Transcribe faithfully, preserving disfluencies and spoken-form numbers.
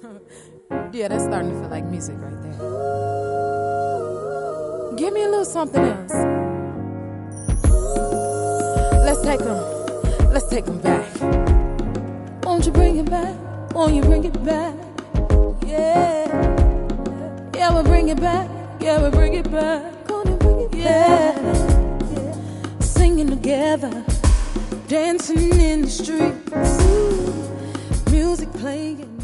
Yeah, that's starting to feel like music right there. Give me a little something else. Let's take them, let's take them back. Won't you bring it back? Won't you bring it back? Yeah, yeah, we'll bring it back. Yeah, we'll bring it back. Gonna bring it back. Yeah, singing together, dancing in the streets, music playing.